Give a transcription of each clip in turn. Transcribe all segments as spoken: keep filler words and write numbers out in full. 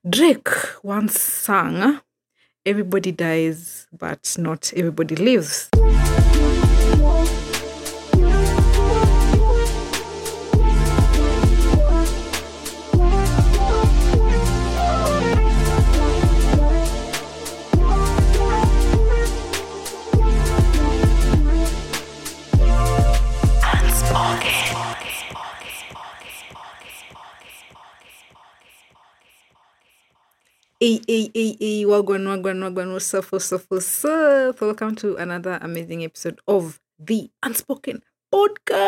Drake once sang, "Everybody dies, but not everybody lives." Hey, hey, hey, hey, wagwan, wagwan, wagwan, what's up, what's up, what's up? Welcome to another amazing episode of the Unspoken Podcast.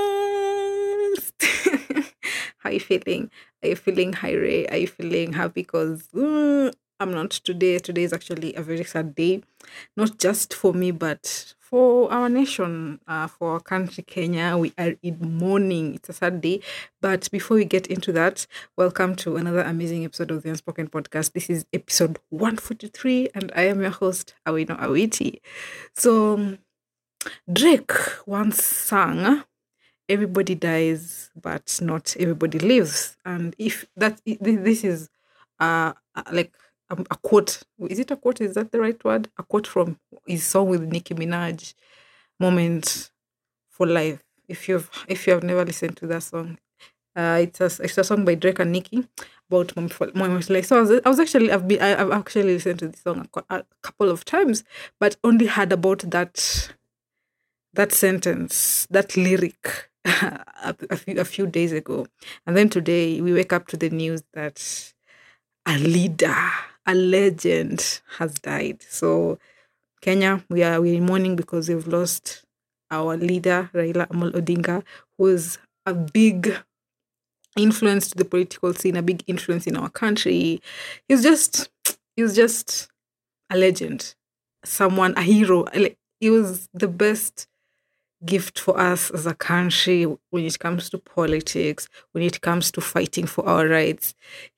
How you feeling? Are you feeling high ray? Are you feeling happy? Because I'm not today. Today is actually a very sad day, not just for me, but for our nation, uh, for our country, Kenya. We are in mourning. It's a sad day. But before we get into that, welcome to another amazing episode of the Unspoken Podcast. This is episode one forty-three, and I am your host, Awino Awiti. So, Drake once sang, "Everybody dies, but not everybody lives." And if that, this is uh, like a, a quote. Is it a quote? Is that the right word? A quote from his song with Nicki Minaj, "Moment for Life." If you've if you have never listened to that song, uh, it's a it's a song by Drake and Nicki about Moment for, Moment for Life. So I was, I was actually I've been I, I've actually listened to this song a, cou- a couple of times, but only heard about that that sentence, that lyric, a, a few a few days ago, and then today we wake up to the news that a leader, a legend has died. So Kenya, we are we're in mourning because we've lost our leader, Raila Amolo Odinga, who was a big influence to the political scene, a big influence in our country. He's just he's just a legend, someone, a hero. Like, he was the best gift for us as a country when it comes to politics, when it comes to fighting for our rights.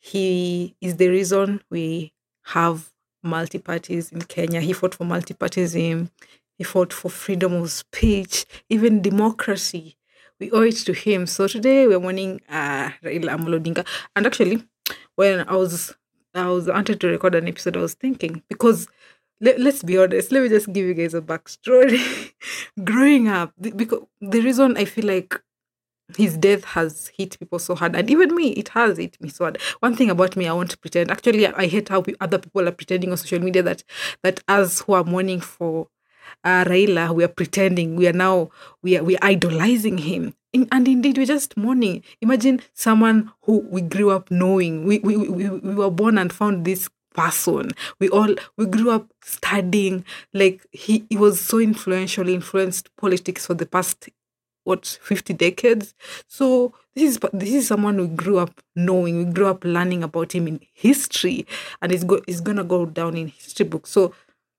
He is the reason we have multi parties in Kenya. He fought for multipartyism, he fought for freedom of speech, even democracy. We owe it to him. So today we're mourning uh, Raila Amolo Odinga. And actually, when I was I was wanted to record an episode, I was thinking because let, let's be honest, let me just give you guys a backstory. Growing up, the, because the reason I feel like his death has hit people so hard, and even me, it has hit me so hard. One thing about me, I won't pretend. Actually, I hate how pe- other people are pretending on social media that that us who are mourning for uh, Raila, we are pretending we are now we are we are idolizing him. In, and indeed, we're just mourning. Imagine someone who we grew up knowing. We we, we, we were born and found this person. We all we grew up studying. Like he, he was so influential, influenced politics for the past what fifty decades. So this is this is someone we grew up knowing. We grew up learning about him in history, and it's go it's gonna go down in history books. So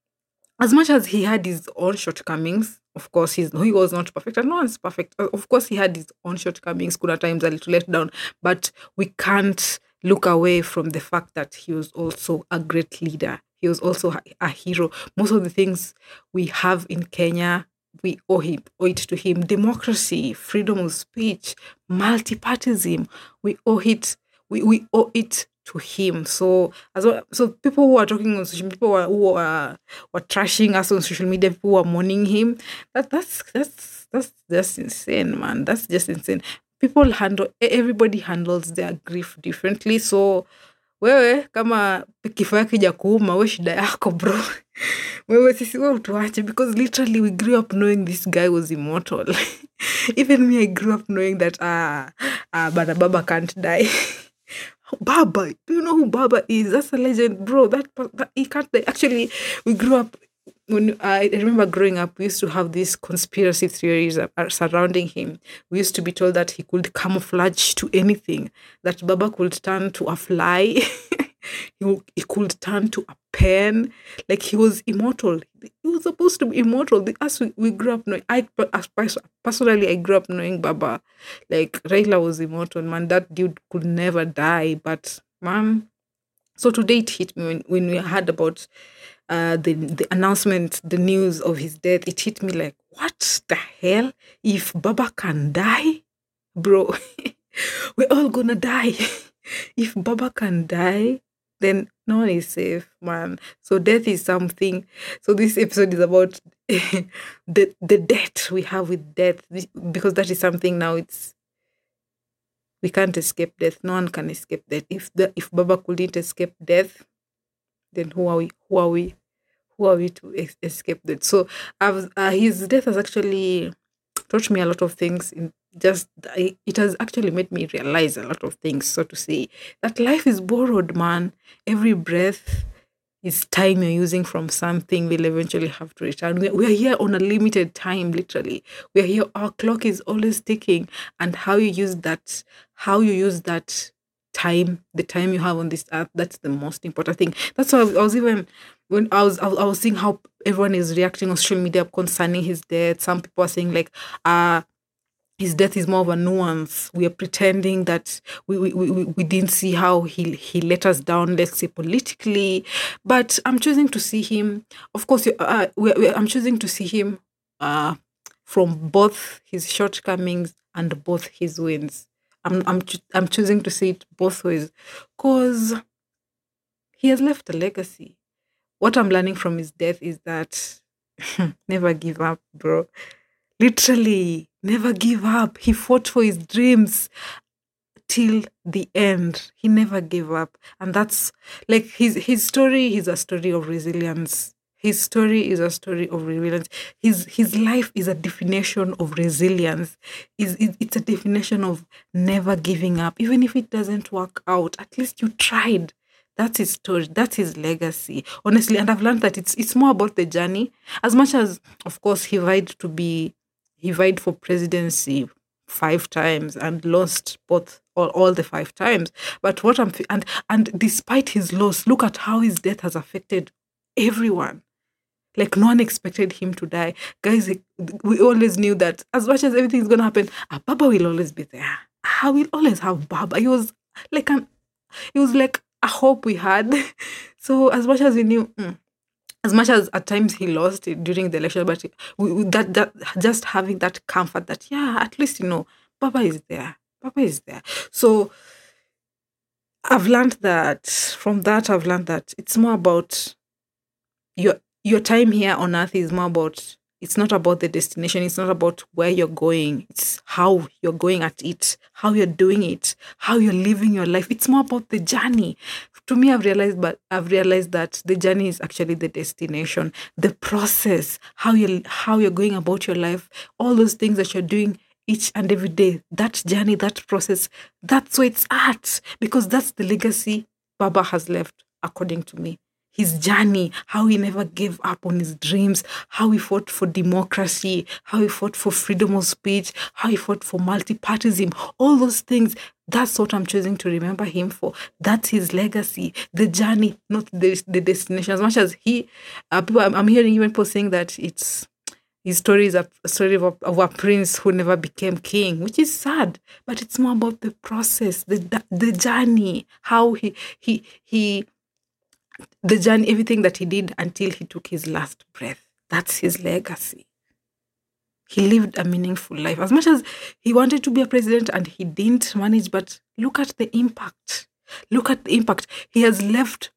as much as he had his own shortcomings, of course, he's he was not perfect, and no one's perfect. Uh, Of course, he had his own shortcomings, could at times a little let down, but we can't look away from the fact that he was also a great leader. He was also a, a hero. Most of the things we have in Kenya, we owe him, owe it to him. Democracy, freedom of speech, multipartyism, we owe it, we, we owe it to him. So as well, so people who are talking on social, people who are, who are were trashing us on social media, people who are mourning him. That that's that's that's just insane, man. That's just insane. People handle e- everybody handles their grief differently. So wewe kama kifo yake ja kuuma, we shida yako bro. Wewe sisi we utuache because literally we grew up knowing this guy was immortal. Even me, I grew up knowing that ah uh, uh, Baba can't die. Baba, do you know who Baba is? That's a legend, bro. That, per- that he can't. Like, actually, we grew up. When I I remember growing up, we used to have these conspiracy theories that are surrounding him. We used to be told that he could camouflage to anything, that Baba could turn to a fly, he, wo- he could turn to a pen, like he was immortal. He was supposed to be immortal. The, as we, we grew up knowing, I per- as pers- personally, I grew up knowing Baba, like Raila was immortal, man. That dude could never die, but man. So today it hit me when, when we heard about uh, the the announcement, the news of his death. It hit me like, what the hell? If Baba can die, bro, we're all gonna die. If Baba can die, then no one is safe, man. So death is something. So this episode is about the the debt we have with death, This- because that is something now. It's we can't escape death. No one can escape death. If the if Baba couldn't escape death, then who are we? Who are we? Who are we to es- escape that? So I've, uh, his death has actually taught me a lot of things. In just I- it has actually made me realize a lot of things, so to say, that life is borrowed, man. Every breath is time you're using from something will eventually have to return. We, we are here on a limited time, literally. We are here, our clock is always ticking, and how you use that, how you use that time, the time you have on this earth, that's the most important thing. That's why I was, I was even when I was, I was I was seeing how everyone is reacting on social media concerning his death. Some people are saying like, uh his death is more of a nuance. We are pretending that we, we, we, we we didn't see how he he let us down, let's say politically. But I'm choosing to see him. Of course, uh, we, we, I'm choosing to see him uh, from both his shortcomings and both his wins. I'm I'm choo- I'm choosing to see it both ways, cause he has left a legacy. What I'm learning from his death is that never give up, bro. Literally, never give up. He fought for his dreams till the end. He never gave up. And that's like his his story is a story of resilience. His story is a story of resilience. His his life is a definition of resilience. Is it, it's a definition of never giving up. Even if it doesn't work out, at least you tried. That's his story. That's his legacy. Honestly, and I've learned that it's it's more about the journey. As much as, of course, he vied to be he vied for presidency five times and lost both all, all the five times. But what I'm fe- and and despite his loss, look at how his death has affected everyone. Like no one expected him to die. Guys, like, we always knew that as much as everything's gonna happen, ah, Baba will always be there. I will always have Baba. He was like an it was like a hope we had. So as much as we knew, mm, as much as at times he lost it during the election, but we, we- that that just having that comfort that yeah, at least you know, Baba is there. Baba is there. So I've learned that from that. I've learned that it's more about your your time here on earth is more about it's not about the destination, it's not about where you're going, it's how you're going at it, how you're doing it, how you're living your life. It's more about the journey. To me, i've realized but I've realized that the journey is actually the destination, the process, how you how you're going about your life, all those things that you're doing each and every day, that journey, that process, that's where it's at, because that's the legacy Baba has left, according to me. His journey, how he never gave up on his dreams, how he fought for democracy, how he fought for freedom of speech, how he fought for multipartyism, all those things. That's what I'm choosing to remember him for. That's his legacy, the journey, not the, the destination. As much as he, uh, people, I'm, I'm hearing even people saying that it's his story is a, a story of a, of a prince who never became king, which is sad. But it's more about the process, the the, the journey, how he he he the journey, everything that he did until he took his last breath. That's his legacy. He lived a meaningful life. As much as he wanted to be a president and he didn't manage, but look at the impact. Look at the impact. He has left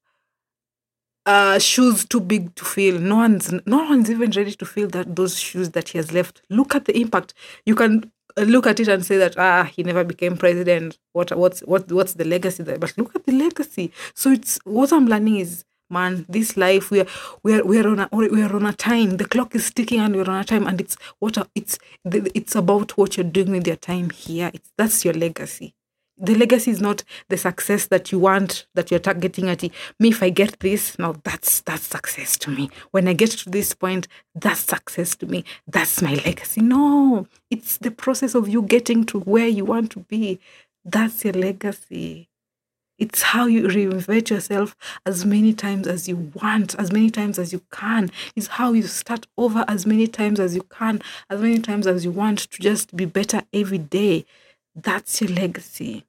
uh, shoes too big to fill. No one's no one's even ready to fill that those shoes that he has left. Look at the impact. You can uh, look at it and say that ah he never became president. What what's what what's the legacy there? But look at the legacy. So it's what I'm learning is man, this life we are we are we are on a we are on a time. The clock is ticking and we're on a time, and it's what a, it's it's about what you're doing with your time here. It's that's your legacy. The legacy is not the success that you want, that you're targeting at. Me, if I get this, now that's that's success to me. When I get to this point, that's success to me. That's my legacy. No, it's the process of you getting to where you want to be. That's your legacy. It's how you reinvent yourself as many times as you want, as many times as you can. It's how you start over as many times as you can, as many times as you want to just be better every day. That's your legacy.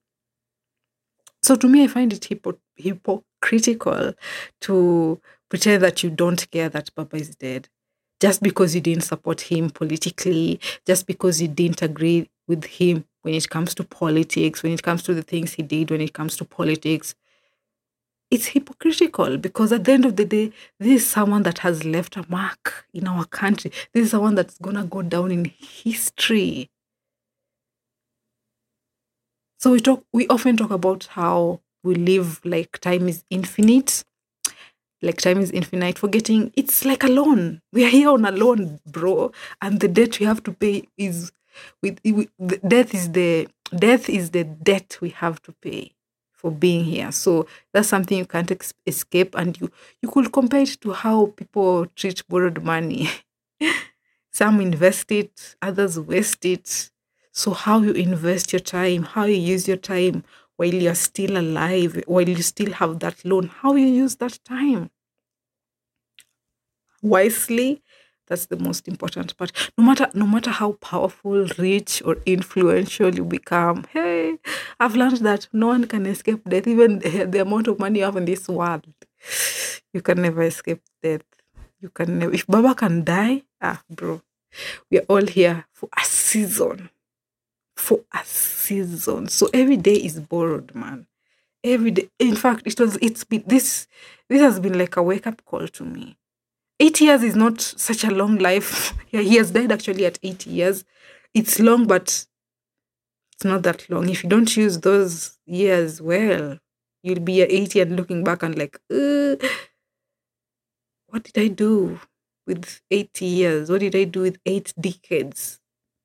So to me, I find it hypo- hypocritical to pretend that you don't care that Papa is dead just because you didn't support him politically, just because you didn't agree with him when it comes to politics, when it comes to the things he did, when it comes to politics. It's hypocritical because at the end of the day, this is someone that has left a mark in our country. This is someone that's gonna go down in history. So we talk we often talk about how we live like time is infinite, like time is infinite, forgetting it's like a loan. We are here on a loan, bro, and the debt we have to pay is with, with the death is the death is the debt we have to pay for being here. So that's something you can't ex- escape, and you you could compare it to how people treat borrowed money. Some invest it, others waste it. So, how you invest your time, how you use your time while you're still alive, while you still have that loan, how you use that time wisely. That's the most important part. No matter no matter how powerful, rich, or influential you become, hey, I've learned that no one can escape death. Even the, the amount of money you have in this world, you can never escape death. You can never. If Baba can die, ah, bro, we are all here for a season. For a season. So every day is borrowed, man. Every day. In fact, it was it's been this this has been like a wake-up call to me. Eight years is not such a long life. Yeah, he has died actually at eighty years. It's long, but it's not that long. If you don't use those years well, you'll be at eighty and looking back and like, uh, what did I do with eighty years? What did I do with eight decades?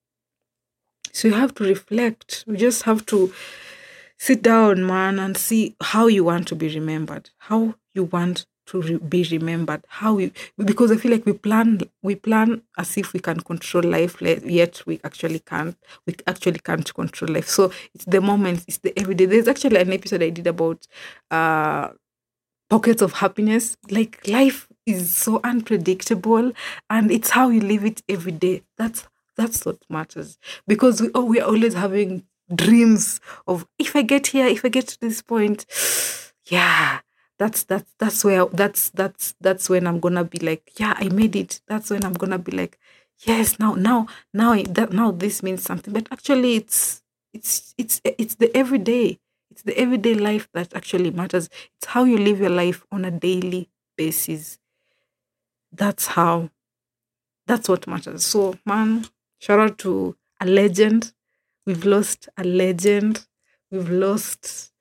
So you have to reflect. You just have to sit down, man, and see how you want to be remembered. How you want to re- be remembered. How you because I feel like we plan we plan as if we can control life, le- yet we actually can't. We actually can't control life. So it's the moments, it's the everyday. There's actually an episode I did about uh pockets of happiness. Like life is so unpredictable, and it's how you live it every day. That's that's what matters. Because we oh we are always having dreams of if I get here, if I get to this point, yeah. That's that's that's where that's that's that's when I'm gonna be like, yeah, I made it. That's when I'm gonna be like, yes, now now now it- that now this means something. But actually, it's it's it's it's the everyday. It's the everyday life that actually matters. It's how you live your life on a daily basis. That's how, that's what matters. So, man, shout out to a legend. We've lost a legend. We've lost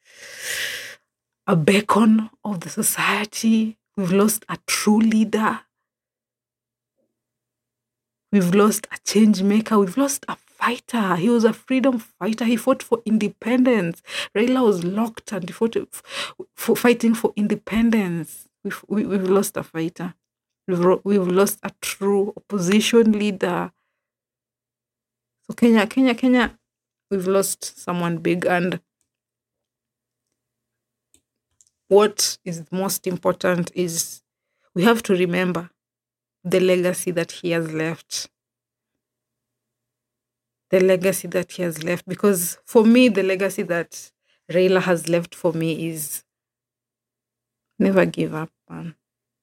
a beacon of the society. We've lost a true leader. We've lost a change maker. We've lost a fighter. He was a freedom fighter. He fought for independence. Raila was locked and he fought f- for fighting for independence. We've, we, we've lost a fighter. We've, ro- we've lost a true opposition leader. So Kenya, Kenya, Kenya, we've lost someone big. And what is most important is we have to remember the legacy that he has left. The legacy that he has left. Because for me, the legacy that Raila has left for me is never give up, man.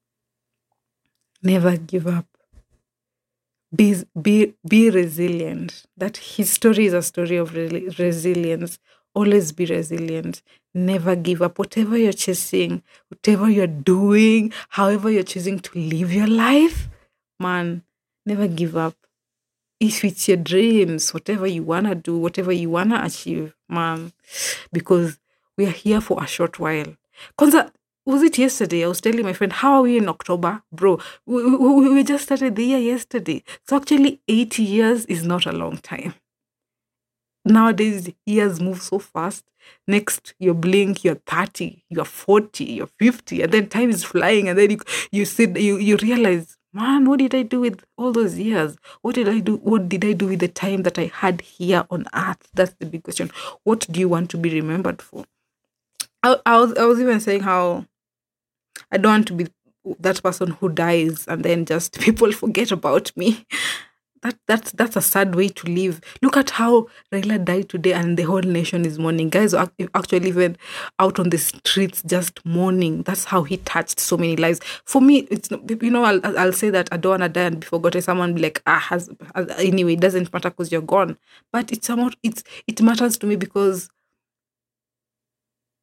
Never give up. Be, be, be resilient. That his story is a story of re- resilience. Always be resilient. Never give up. Whatever you're chasing, whatever you're doing, however you're choosing to live your life, man, never give up. If it's your dreams, whatever you wanna do, whatever you wanna achieve, man, because we are here for a short while. Kwanza, was it yesterday? I was telling my friend, how are we in October? Bro, we, we, we just started the year yesterday. So actually, eighty years is not a long time. Nowadays, years move so fast. Next, you blink, you're thirty, you're forty, you're fifty, and then time is flying, and then you, you sit, you, you realize, man, what did I do with all those years? What did I do? What did I do with the time that I had here on earth? That's the big question. What do you want to be remembered for? I, I was I was even saying how I don't want to be that person who dies and then just people forget about me. That that's that's a sad way to live. Look at how Raila died today, and the whole nation is mourning. Guys are ac- actually even out on the streets just mourning. That's how he touched so many lives. For me, it's not, you know I'll I'll say that I don't wanna die and be forgotten. Someone be like ah has, has anyway. It doesn't matter because you're gone. But it's about it's it matters to me because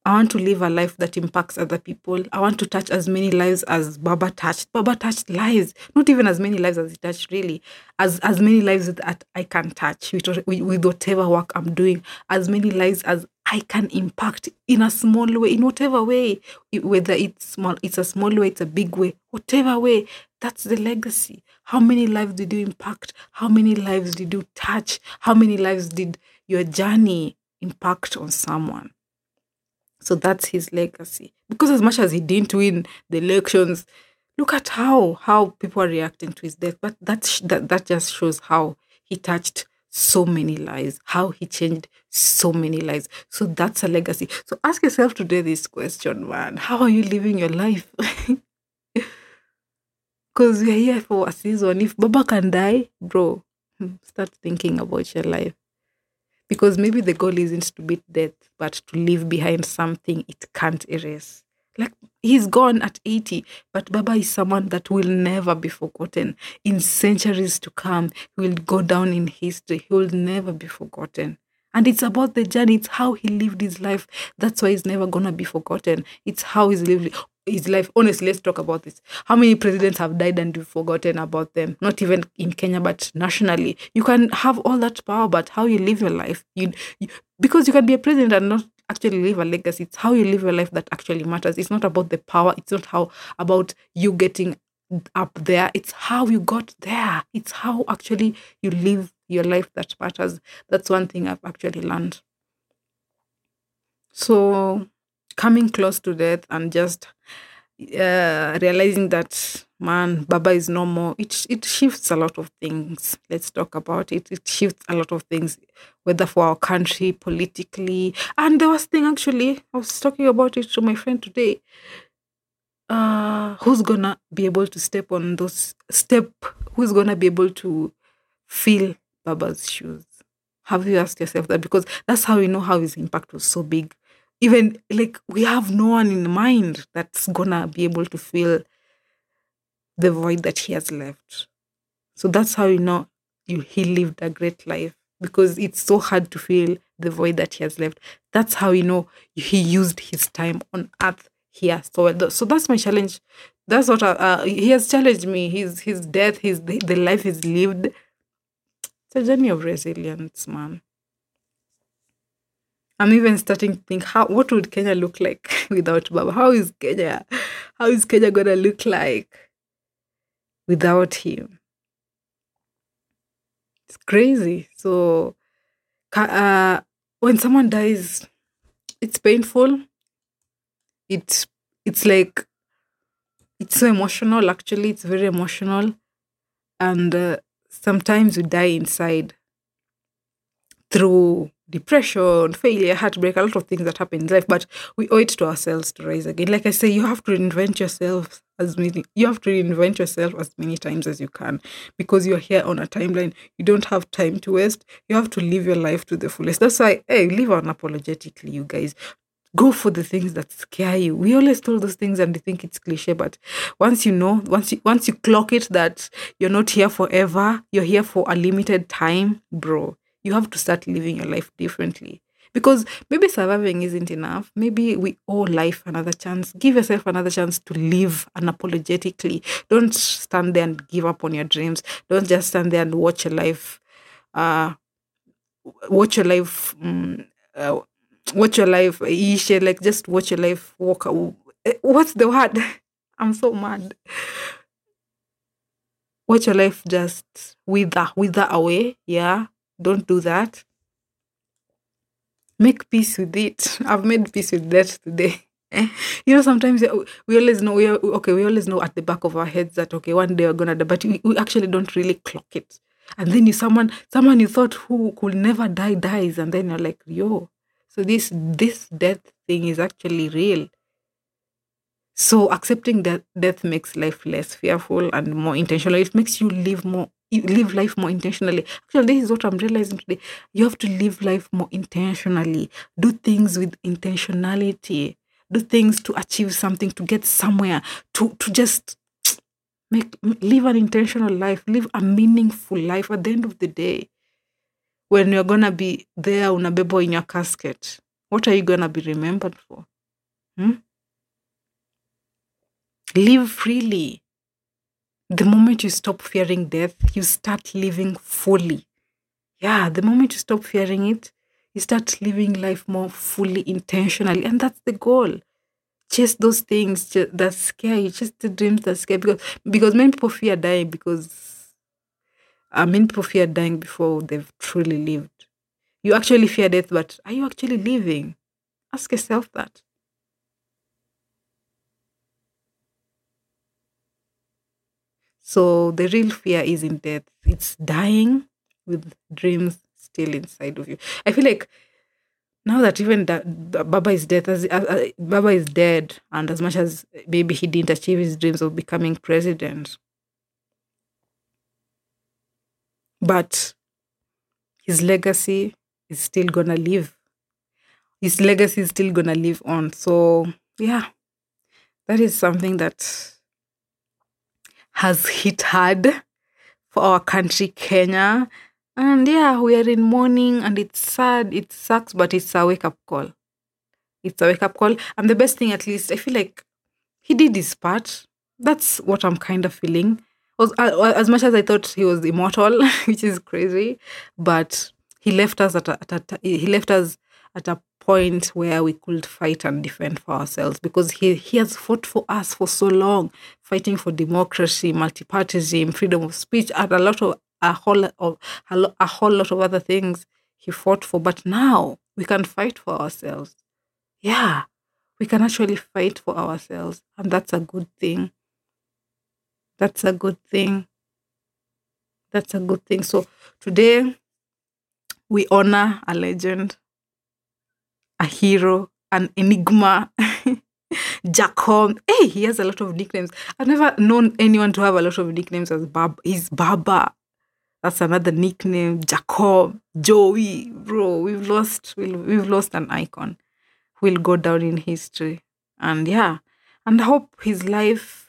I want to live a life that impacts other people. I want to touch as many lives as Baba touched. Baba touched lives, not even as many lives as he touched, really, as as many lives that I can touch with, with, with whatever work I'm doing, as many lives as I can impact in a small way, in whatever way, I- whether it's small, it's a small way, it's a big way, whatever way. That's the legacy. How many lives did you impact? How many lives did you touch? How many lives did your journey impact on someone? So that's his legacy. Because as much as he didn't win the elections, look at how how people are reacting to his death. But that sh- that that just shows how he touched so many lives, how he changed so many lives. So that's a legacy. So ask yourself today this question, man: how are you living your life? Because we're here for a season. If Baba can die, bro, hmm, start thinking about your life. Because maybe the goal isn't to beat death, but to leave behind something it can't erase. Like, he's gone at eighty, but Baba is someone that will never be forgotten. In centuries to come, he will go down in history. He will never be forgotten. And it's about the journey. It's how he lived his life. That's why he's never gonna be forgotten. It's how he's lived his life. Honestly, let's talk about this. How many presidents have died and we've forgotten about them? Not even in Kenya, but nationally. You can have all that power, but how you live your life, you, you because you can be a president and not actually leave a legacy. It's how you live your life that actually matters. It's not about the power. It's not how about you getting up there. It's how you got there. It's how actually you live your life that matters. That's one thing I've actually learned. So coming close to death and just uh, realizing that, man, Baba is no more. It it shifts a lot of things. Let's talk about it. It shifts a lot of things, whether for our country, politically. And the worst thing, actually, I was talking about it to my friend today. Uh, who's gonna be able to step on those step? Who's gonna be able to fill Baba's shoes? Have you asked yourself that? Because that's how we know how his impact was so big. Even like we have no one in mind that's gonna be able to fill the void that he has left. So that's how you know you, he lived a great life because it's so hard to fill the void that he has left. That's how you know he used his time on earth here so well. So that's my challenge. That's what I, uh, he has challenged me. His his death, his the, the life he's lived. It's a journey of resilience, man. I'm even starting to think, how what would Kenya look like without Baba? How is Kenya? How is Kenya gonna look like without him? It's crazy. So ca- uh, when someone dies, it's painful. It's it's like it's so emotional. Actually, it's very emotional, and uh, sometimes we die inside through depression, failure, heartbreak, a lot of things that happen in life, but we owe it to ourselves to rise again. Like I say, you have to reinvent yourself as many you have to reinvent yourself as many times as you can because you're here on a timeline. You don't have time to waste. You have to live your life to the fullest. That's why, hey, live unapologetically, you guys. Go for the things that scare you. We always told those things and they think it's cliche, but once you know, once you once you clock it that you're not here forever, you're here for a limited time, bro. You have to start living your life differently. Because maybe surviving isn't enough. Maybe we owe life another chance. Give yourself another chance to live unapologetically. Don't stand there and give up on your dreams. Don't just stand there and watch your life uh watch your life mm, uh, watch your life ish, like just watch your life walk aw- eh, what's the word? I'm so mad. Watch your life just wither wither away. Yeah, don't do that. Make peace with it. I've made peace with that today. Eh, you know, sometimes uh, we always know we are, okay. We always know at the back of our heads that okay, one day we're gonna die, but we, we actually don't really clock it. And then you someone someone you thought who could never die dies, and then you're like, yo, so this this death thing is actually real. So accepting that death makes life less fearful and more intentional. It makes you live more you live life more intentionally. Actually, this is what I'm realizing today. You have to live life more intentionally. Do things with intentionality. Do things to achieve something, to get somewhere, to to just make live an intentional life, live a meaningful life at the end of the day. When you're gonna be there unabebo in your casket, what are you gonna be remembered for? Hmm? Live freely. The moment you stop fearing death, you start living fully. Yeah, the moment you stop fearing it, you start living life more fully, intentionally. And that's the goal. Chase those things ju- that scare you, chase the dreams that scare because because many people fear dying because uh, many people fear dying before they've truly lived. You actually fear death, but are you actually living? Ask yourself that. So the real fear isn't death; it's dying with dreams still inside of you. I feel like now that even that Baba is dead, as uh, uh, Baba is dead, and as much as maybe he didn't achieve his dreams of becoming president, but his legacy is still gonna live. His legacy is still gonna live on. So yeah, that is something that has hit hard for our country, Kenya. And yeah, we are in mourning, and it's sad. It sucks, but it's a wake up call. It's a wake up call, and the best thing, at least, I feel like he did his part. That's what I'm kind of feeling. Was, uh, as much as I thought he was immortal, which is crazy, but he left us at a, at a he left us at a point where we could fight and defend for ourselves because he he has fought for us for so long, fighting for democracy, multipartyism, freedom of speech, and a lot of a whole lot of a, lo- a whole lot of other things he fought for. But now we can fight for ourselves. Yeah, we can actually fight for ourselves. And that's a good thing. That's a good thing. That's a good thing. So today we honor a legend, a hero, an enigma. Jacob. Hey, he has a lot of nicknames. I've never known anyone to have a lot of nicknames as Bab. He's Baba. That's another nickname. Jacob, Joey, bro. We've lost. We've, we've lost an icon. Will go down in history. And yeah, and I hope his life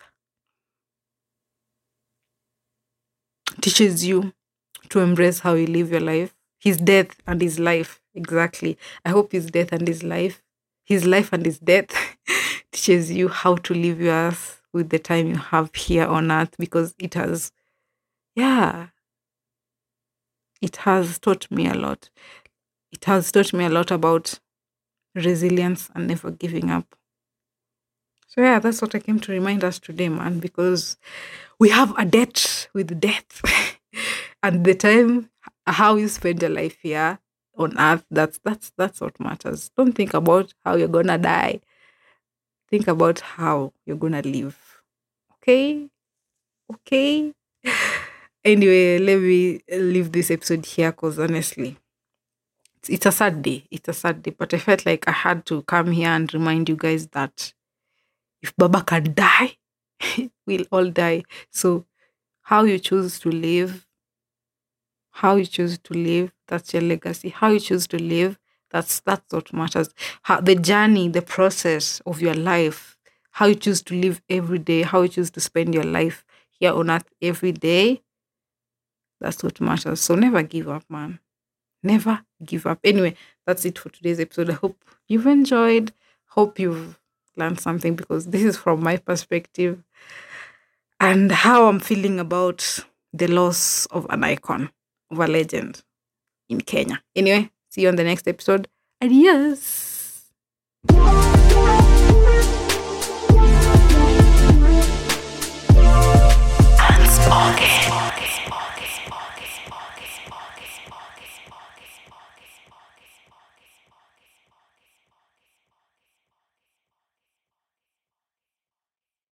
teaches you to embrace how you live your life. His death and his life. Exactly. I hope his death and his life, his life and his death teaches you how to live yours with the time you have here on earth because it has, yeah, it has taught me a lot. It has taught me a lot about resilience and never giving up. So, yeah, that's what I came to remind us today, man, because we have a debt with death. And the time, how you spend your life here on earth, that's that's that's what matters. Don't think about how you're gonna die. Think about how you're gonna live. Okay? Okay. Anyway, let me leave this episode here because honestly, it's, it's a sad day. It's a sad day. But I felt like I had to come here and remind you guys that if Baba can die, we'll all die. So how you choose to live, how you choose to live, that's your legacy. How you choose to live, that's that's what matters. How, the journey, the process of your life, how you choose to live every day, how you choose to spend your life here on earth every day, that's what matters. So never give up, man. Never give up. Anyway, that's it for today's episode. I hope you've enjoyed. Hope you've learned something because this is from my perspective and how I'm feeling about the loss of an icon, of a legend in Kenya. Anyway, see you on the next episode. Adios.